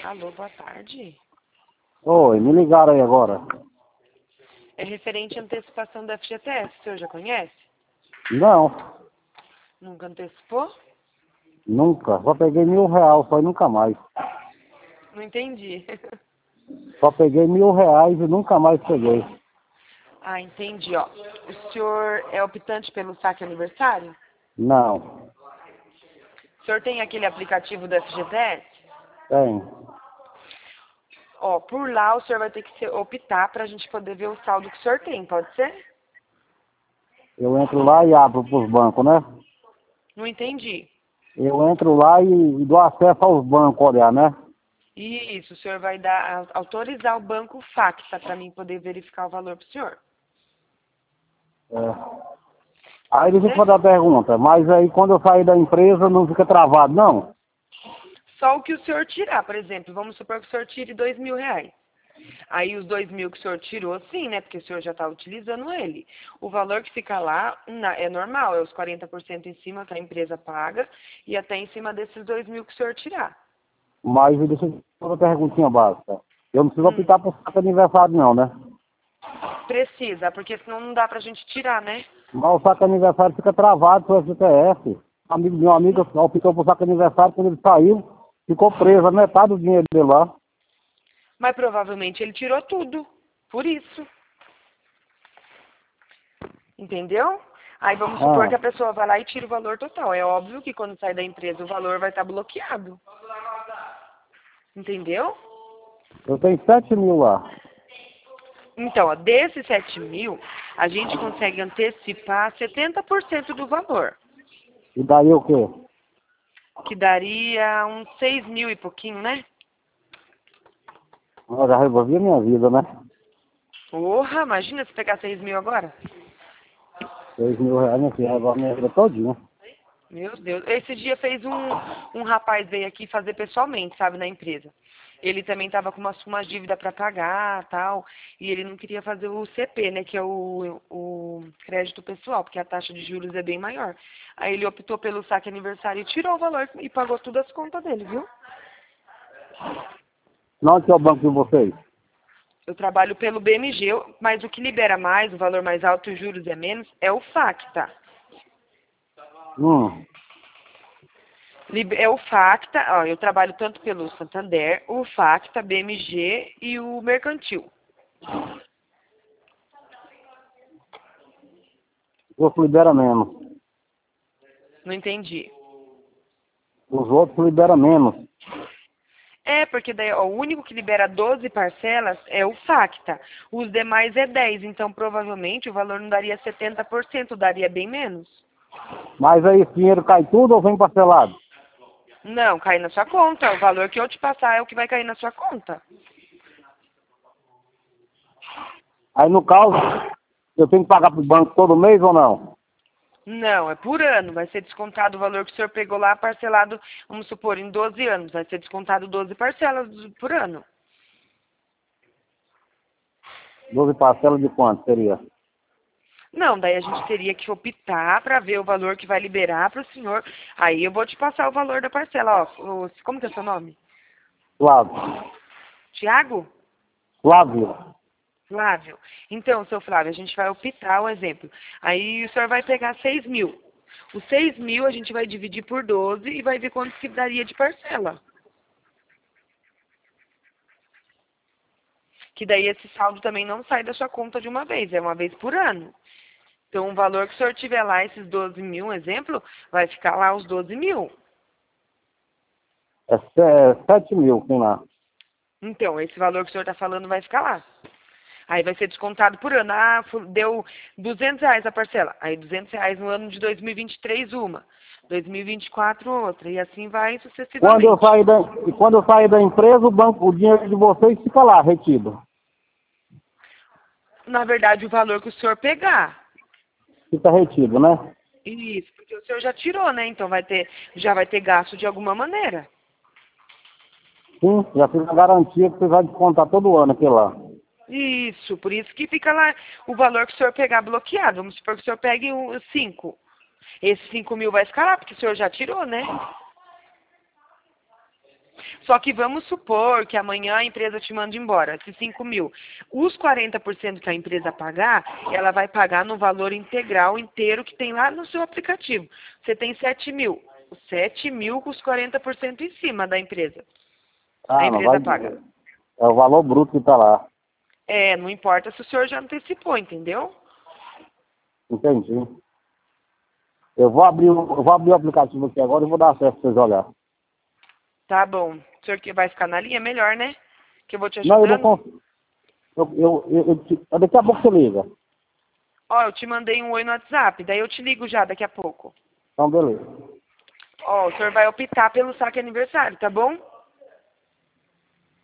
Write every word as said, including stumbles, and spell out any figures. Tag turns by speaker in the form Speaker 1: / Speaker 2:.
Speaker 1: Alô, boa tarde.
Speaker 2: Oi, me ligaram aí agora.
Speaker 1: É referente à antecipação da F G T S, o senhor já conhece?
Speaker 2: Não,
Speaker 1: Nunca antecipou?
Speaker 2: nunca. Só peguei mil reais, só e nunca mais.
Speaker 1: Não entendi.
Speaker 2: Só peguei mil reais e nunca mais peguei.
Speaker 1: Ah, entendi, ó. O senhor é optante pelo saque aniversário?
Speaker 2: Não,
Speaker 1: O senhor tem aquele aplicativo da F G T S?
Speaker 2: tem.
Speaker 1: Ó, por lá o senhor vai ter que se- optar para a gente poder ver o saldo que o senhor tem, pode ser?
Speaker 2: Eu entro lá e abro pros bancos, né?
Speaker 1: Não entendi.
Speaker 2: Eu entro lá e, e dou acesso aos bancos, olhar, né?
Speaker 1: Isso, o senhor vai dar, autorizar o banco Facta para mim poder verificar o valor para o senhor.
Speaker 2: É. Aí
Speaker 1: Pode
Speaker 2: deixa eu te
Speaker 1: ser?
Speaker 2: fazer a pergunta, mas aí quando eu sair da empresa não fica travado, não?
Speaker 1: Só o que o senhor tirar, por exemplo, vamos supor que o senhor tire dois mil reais. Aí os dois mil que o senhor tirou, sim, né? Porque o senhor já está utilizando ele. O valor que fica lá na- é normal, é os quarenta por cento em cima que a empresa paga e até em cima desses dois mil que o senhor tirar.
Speaker 2: Mas deixa eu te fazer uma perguntinha básica. Eu não preciso
Speaker 1: Hum,
Speaker 2: optar por saco aniversário, não, né?
Speaker 1: precisa, porque senão não dá pra gente tirar, né?
Speaker 2: Mas o saco aniversário fica travado pro F G T S. Um amigo, meu amigo optou por saco aniversário, quando ele saiu, ficou preso a metade do dinheiro dele lá.
Speaker 1: Mas provavelmente ele tirou tudo. Por isso. Entendeu? Aí vamos supor que
Speaker 2: Ah,
Speaker 1: a pessoa vai lá e tira o valor total. É óbvio que quando sai da empresa o valor vai estar bloqueado. Entendeu?
Speaker 2: eu tenho sete mil lá.
Speaker 1: Então, ó, desses sete mil, a gente consegue antecipar setenta por cento do valor,
Speaker 2: E daí o quê?
Speaker 1: que daria uns seis mil e pouquinho, né?
Speaker 2: Eu já resolvi a minha vida, né?
Speaker 1: Porra, imagina se pegar seis mil agora.
Speaker 2: Seis mil reais, minha filha, resolve a minha vida todinha.
Speaker 1: Meu Deus. Esse dia fez um, um rapaz veio aqui fazer pessoalmente, sabe, na empresa. Ele também estava com uma, uma dívida para pagar, tal, e ele não queria fazer o C P, né, que é o, o crédito pessoal, porque a taxa de juros é bem maior. Aí ele optou pelo saque aniversário e tirou o valor e pagou tudo as contas dele, viu?
Speaker 2: Não, que é o banco de vocês?
Speaker 1: Eu trabalho pelo B M G, mas o que libera mais, o valor mais alto e os juros é menos, é o Facta.
Speaker 2: Hum,
Speaker 1: Lib- É o Facta, ó, eu trabalho tanto pelo Santander, o Facta, B M G e o Mercantil.
Speaker 2: você libera menos.
Speaker 1: Não entendi.
Speaker 2: Os outros libera menos.
Speaker 1: É, porque daí, ó, o único que libera doze parcelas é o Facta. Os demais é dez, então provavelmente o valor não daria setenta por cento, daria bem menos.
Speaker 2: Mas aí esse dinheiro cai tudo ou vem parcelado?
Speaker 1: Não, cai na sua conta. O valor que eu te passar é o que vai cair na sua conta.
Speaker 2: Aí no caso, eu tenho que pagar pro banco todo mês ou não?
Speaker 1: Não, é por ano. Vai ser descontado o valor que o senhor pegou lá, parcelado, vamos supor, em doze anos. Vai ser descontado doze parcelas por ano.
Speaker 2: Doze parcelas de quanto seria?
Speaker 1: Não, daí a gente teria que optar para ver o valor que vai liberar para o senhor. Aí eu vou te passar o valor da parcela. Ó, o- como que é o seu nome?
Speaker 2: Flávio.
Speaker 1: Tiago?
Speaker 2: Flávio.
Speaker 1: Flávio. Então, seu Flávio, a gente vai optar um exemplo. Aí o senhor vai pegar seis mil. Os seis mil a gente vai dividir por doze e vai ver quanto que daria de parcela. Que daí esse saldo também não sai da sua conta de uma vez, é uma vez por ano. Então, o valor que o senhor tiver lá, esses doze mil, um exemplo, vai ficar lá os doze mil.
Speaker 2: É se- sete mil, tem lá.
Speaker 1: Então, esse valor que o senhor está falando vai ficar lá. Aí vai ser descontado por ano. Ah, fu- deu duzentos reais a parcela. Aí duzentos reais no ano de dois mil e vinte e três uma. dois mil e vinte e quatro outra. E assim vai
Speaker 2: Quando eu
Speaker 1: sucessivamente.
Speaker 2: sair da, e quando eu sair da empresa, o banco, o dinheiro de vocês fica lá, retido.
Speaker 1: Na verdade, o valor que o senhor pegar.
Speaker 2: Fica retido, né?
Speaker 1: Isso, porque o senhor já tirou, né? Então vai ter, já vai ter gasto de alguma maneira.
Speaker 2: Sim, já fiz a garantia que você vai descontar todo ano aquilo lá.
Speaker 1: Isso, por isso que fica lá o valor que o senhor pegar bloqueado. Vamos supor que o senhor pegue os cinco. Esses cinco mil vai ficar lá, porque o senhor já tirou, né? Só que vamos supor que amanhã a empresa te manda embora, esses cinco mil. Os quarenta por cento que a empresa pagar, ela vai pagar no valor integral inteiro que tem lá no seu aplicativo. Você tem sete mil. sete mil com os quarenta por cento em cima da empresa.
Speaker 2: Ah,
Speaker 1: A
Speaker 2: não
Speaker 1: empresa
Speaker 2: vai.
Speaker 1: paga.
Speaker 2: É o valor bruto que tá lá.
Speaker 1: É, não importa se o senhor já antecipou, entendeu?
Speaker 2: Entendi. Eu vou abrir, o- eu vou abrir o aplicativo aqui agora e vou dar acesso pra vocês olharem.
Speaker 1: Tá bom. O senhor que vai ficar na linha, melhor, né? Que eu vou te
Speaker 2: Não, eu não
Speaker 1: ajudando.
Speaker 2: consigo. Eu, eu, eu, eu, te- daqui a pouco você liga.
Speaker 1: Ó, eu te mandei um oi no WhatsApp, daí eu te ligo já daqui a pouco.
Speaker 2: Então, beleza.
Speaker 1: Ó, o senhor vai optar pelo saque aniversário, tá bom?